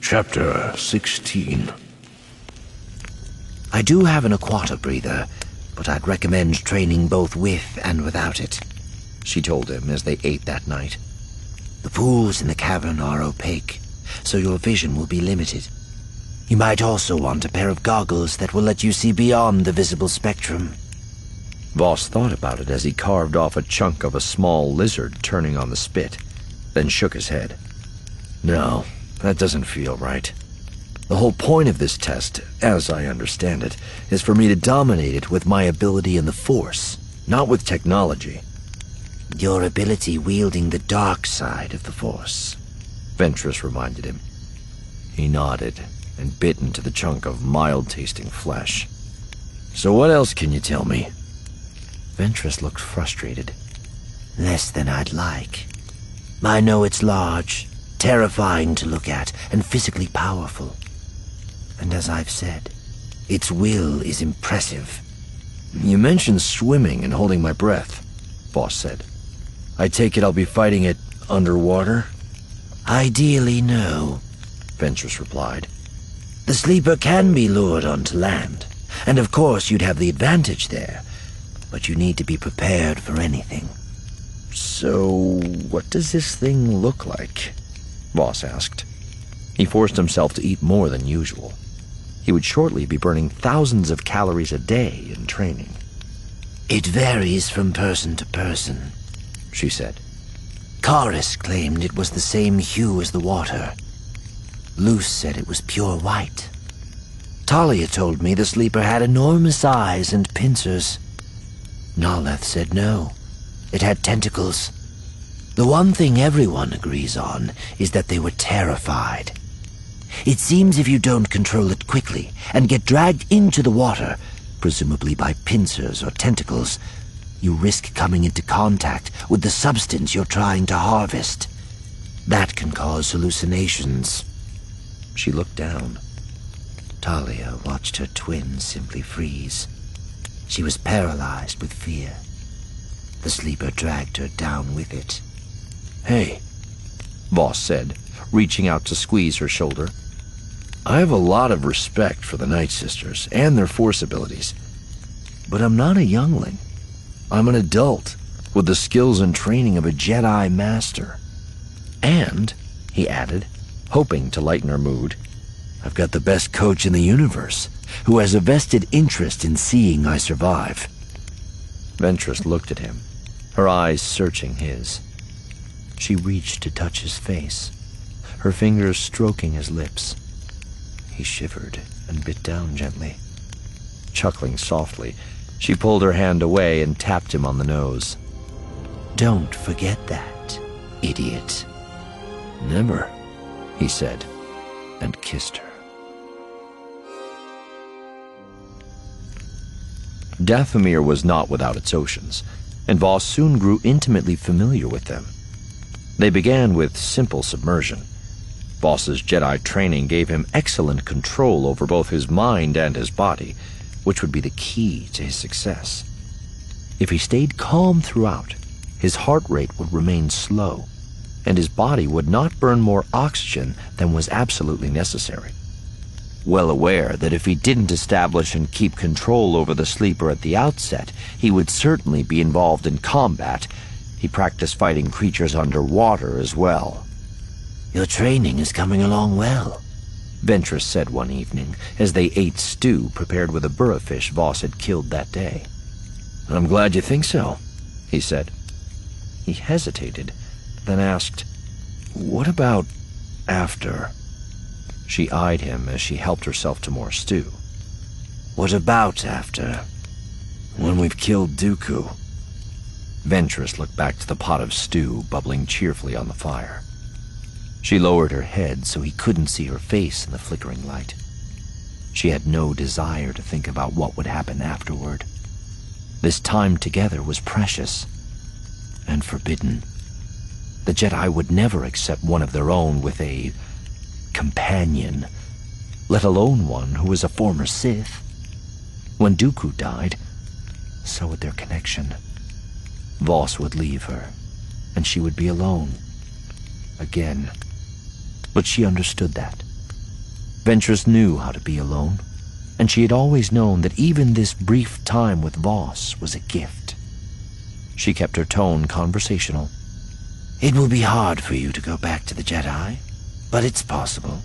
Chapter 16. I do have an aquata breather, but I'd recommend training both with and without it, she told him as they ate that night. The pools in the cavern are opaque, so your vision will be limited. You might also want a pair of goggles that will let you see beyond the visible spectrum. Voss thought about it as he carved off a chunk of a small lizard turning on the spit, then shook his head. No, that doesn't feel right. The whole point of this test, as I understand it, is for me to dominate it with my ability in the Force, not with technology. Your ability wielding the dark side of the Force, Ventress reminded him. He nodded and bit into the chunk of mild-tasting flesh. So what else can you tell me? Ventress looked frustrated. Less than I'd like. I know it's large, terrifying to look at, and physically powerful. And as I've said, its will is impressive. You mentioned swimming and holding my breath, Voss said. I take it I'll be fighting it underwater? Ideally, no, Ventress replied. The sleeper can be lured onto land, and of course you'd have the advantage there, but you need to be prepared for anything. So, what does this thing look like? Voss asked. He forced himself to eat more than usual. He would shortly be burning thousands of calories a day in training. It varies from person to person, she said. Karis claimed it was the same hue as the water. Luce said it was pure white. Talia told me the sleeper had enormous eyes and pincers. Naleth said no, it had tentacles. The one thing everyone agrees on is that they were terrified. It seems if you don't control it quickly and get dragged into the water, presumably by pincers or tentacles, you risk coming into contact with the substance you're trying to harvest. That can cause hallucinations. She looked down. Talia watched her twin simply freeze. She was paralyzed with fear. The sleeper dragged her down with it. Hey, Voss said, reaching out to squeeze her shoulder. I have a lot of respect for the Night Sisters and their Force abilities, but I'm not a youngling. I'm an adult with the skills and training of a Jedi Master. And, he added, hoping to lighten her mood, I've got the best coach in the universe, who has a vested interest in seeing I survive. Ventress looked at him, her eyes searching his. She reached to touch his face, her fingers stroking his lips. He shivered and bit down gently. Chuckling softly, she pulled her hand away and tapped him on the nose. Don't forget that, idiot. Never, he said, and kissed her. Dathomir was not without its oceans, and Voss soon grew intimately familiar with them. They began with simple submersion. Voss's Jedi training gave him excellent control over both his mind and his body, which would be the key to his success. If he stayed calm throughout, his heart rate would remain slow, and his body would not burn more oxygen than was absolutely necessary. Well aware that if he didn't establish and keep control over the sleeper at the outset, he would certainly be involved in combat, he practiced fighting creatures underwater as well. Your training is coming along well, Ventress said one evening, as they ate stew prepared with a burrafish Voss had killed that day. I'm glad you think so, he said. He hesitated, then asked, What about after? She eyed him as she helped herself to more stew. What about after? When we've killed Dooku. Ventress looked back to the pot of stew bubbling cheerfully on the fire. She lowered her head so he couldn't see her face in the flickering light. She had no desire to think about what would happen afterward. This time together was precious and forbidden. The Jedi would never accept one of their own with a companion, let alone one who was a former Sith. When Dooku died, so would their connection. Voss would leave her, and she would be alone. Again. But she understood that, Ventress knew how to be alone, and she had always known that even this brief time with Voss was a gift. She kept her tone conversational. It will be hard for you to go back to the Jedi, but it's possible.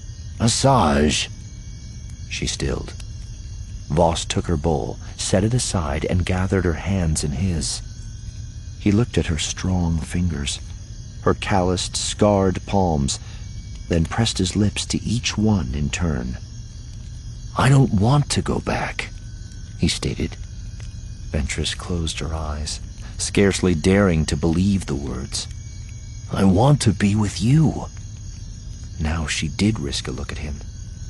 Asajj. She stilled. Voss took her bowl, set it aside, and gathered her hands in his. He looked at her strong fingers, her calloused, scarred palms, then pressed his lips to each one in turn. I don't want to go back, he stated. Ventress closed her eyes, scarcely daring to believe the words. I want to be with you. Now she did risk a look at him.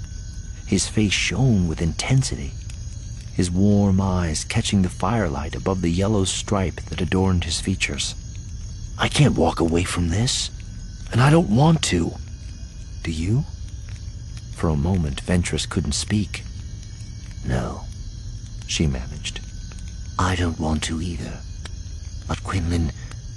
His face shone with intensity, his warm eyes catching the firelight above the yellow stripe that adorned his features. I can't walk away from this, and I don't want to. Do you? For a moment, Ventress couldn't speak. No, she managed. I don't want to either. But Quinlan,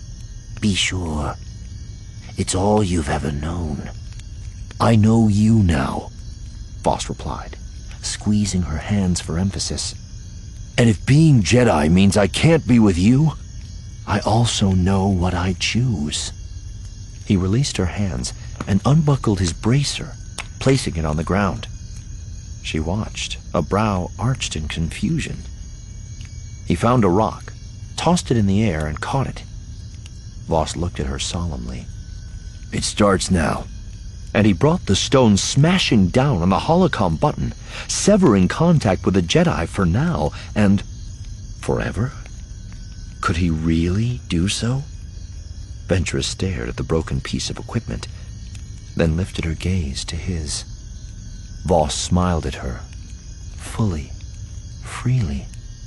be sure. It's all you've ever known. I know you now, Voss replied, squeezing her hands for emphasis. And if being Jedi means I can't be with you, I also know what I choose. He released her hands and unbuckled his bracer, placing it on the ground. She watched, a brow arched in confusion. He found a rock, tossed it in the air, and caught it. Voss looked at her solemnly. It starts now. And he brought the stone smashing down on the holocom button, severing contact with the Jedi for now and forever. Could he really do so? Ventress stared at the broken piece of equipment, then lifted her gaze to his. Voss smiled at her, fully, freely.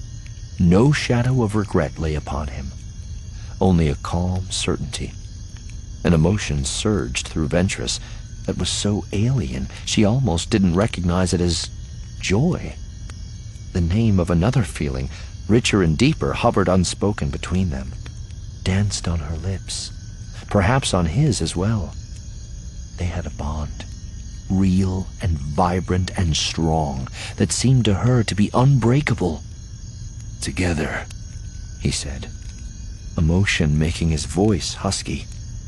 No shadow of regret lay upon him, only a calm certainty. An emotion surged through Ventress that was so alien she almost didn't recognize it as joy. The name of another feeling, richer and deeper, hovered unspoken between them, danced on her lips, perhaps on his as well. They had a bond, real and vibrant and strong, that seemed to her to be unbreakable. Together, he said, emotion making his voice husky.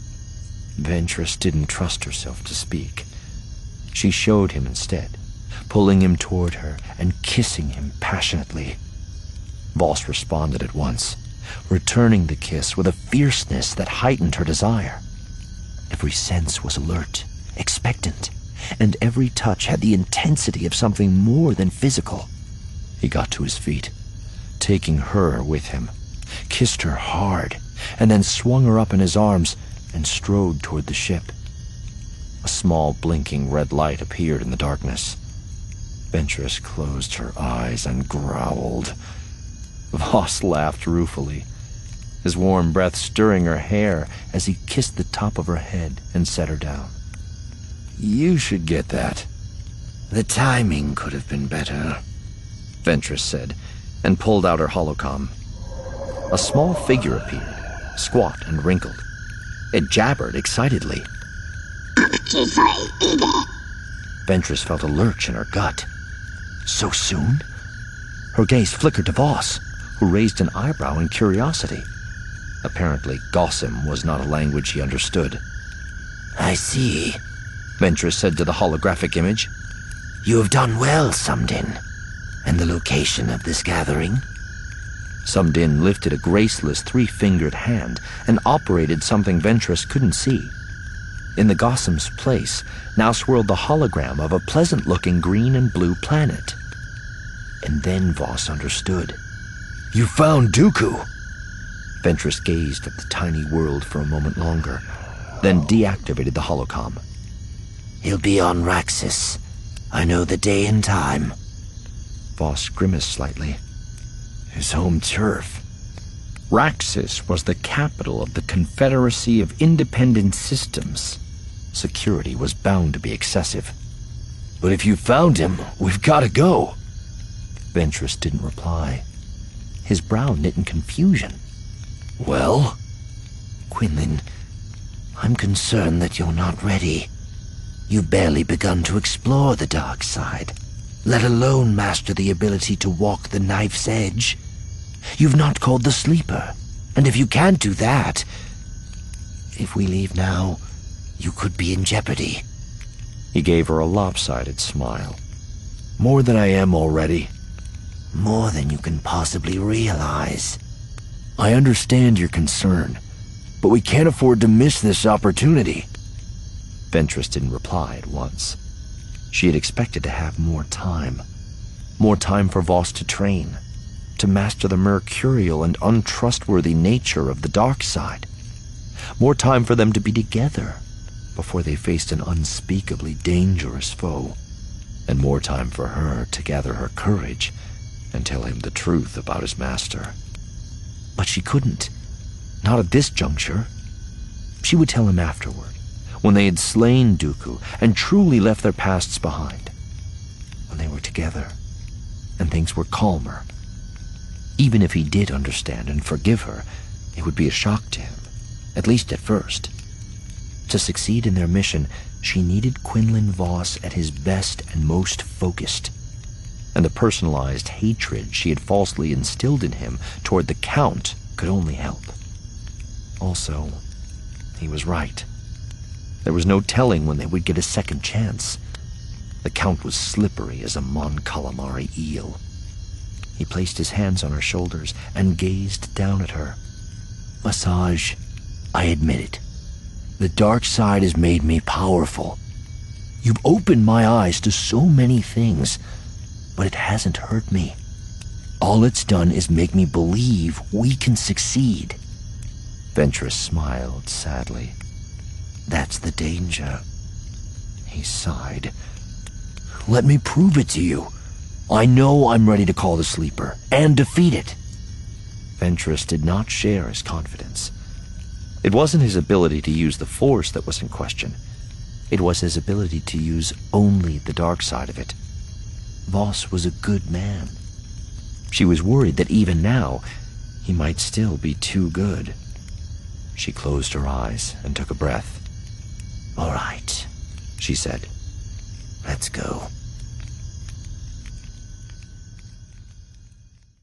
Ventress didn't trust herself to speak. She showed him instead, pulling him toward her and kissing him passionately. Voss responded at once, returning the kiss with a fierceness that heightened her desire. Every sense was alert, expectant, and every touch had the intensity of something more than physical. He got to his feet, taking her with him, kissed her hard, and then swung her up in his arms and strode toward the ship. A small blinking red light appeared in the darkness. Ventress closed her eyes and growled. Voss laughed ruefully, his warm breath stirring her hair as he kissed the top of her head and set her down. You should get that. The timing could have been better, Ventress said, and pulled out her holocom. A small figure appeared, squat and wrinkled. It jabbered excitedly. Ventress felt a lurch in her gut. So soon? Her gaze flickered to Voss, who raised an eyebrow in curiosity. Apparently, Gossim was not a language he understood. I see, Ventress said to the holographic image. You have done well, Sumdin. And the location of this gathering? Sumdin lifted a graceless three-fingered hand and operated something Ventress couldn't see. In the Gossim's place now swirled the hologram of a pleasant-looking green and blue planet. And then Voss understood. You found Dooku! Ventress gazed at the tiny world for a moment longer, then deactivated the holocom. He'll be on Raxus. I know the day and time. Voss grimaced slightly. His home turf. Raxus was the capital of the Confederacy of Independent Systems. Security was bound to be excessive. But if you found him, we've got to go. Ventress didn't reply, his brow knit in confusion. Well? Quinlan, I'm concerned that you're not ready. You've barely begun to explore the dark side, let alone master the ability to walk the knife's edge. You've not called the sleeper, and if you can't do that, if we leave now, you could be in jeopardy. He gave her a lopsided smile. More than I am already. More than you can possibly realize. I understand your concern, but we can't afford to miss this opportunity. Ventress didn't reply at once. She had expected to have more time. More time for Voss to train, to master the mercurial and untrustworthy nature of the dark side. More time for them to be together before they faced an unspeakably dangerous foe. And more time for her to gather her courage and tell him the truth about his master. But she couldn't. Not at this juncture. She would tell him afterward, when they had slain Dooku and truly left their pasts behind. When they were together and things were calmer. Even if he did understand and forgive her, it would be a shock to him, at least at first. To succeed in their mission, she needed Quinlan Voss at his best and most focused. And the personalized hatred she had falsely instilled in him toward the Count could only help. Also, he was right. There was no telling when they would get a second chance. The Count was slippery as a Mon Calamari eel. He placed his hands on her shoulders and gazed down at her. Asajj, I admit it. The dark side has made me powerful. You've opened my eyes to so many things, but it hasn't hurt me. All it's done is make me believe we can succeed. Ventress smiled sadly. That's the danger. He sighed. Let me prove it to you. I know I'm ready to call the sleeper and defeat it. Ventress did not share his confidence. It wasn't his ability to use the Force that was in question. It was his ability to use only the dark side of it. Voss was a good man. She was worried that even now, he might still be too good. She closed her eyes and took a breath. All right, she said. Let's go.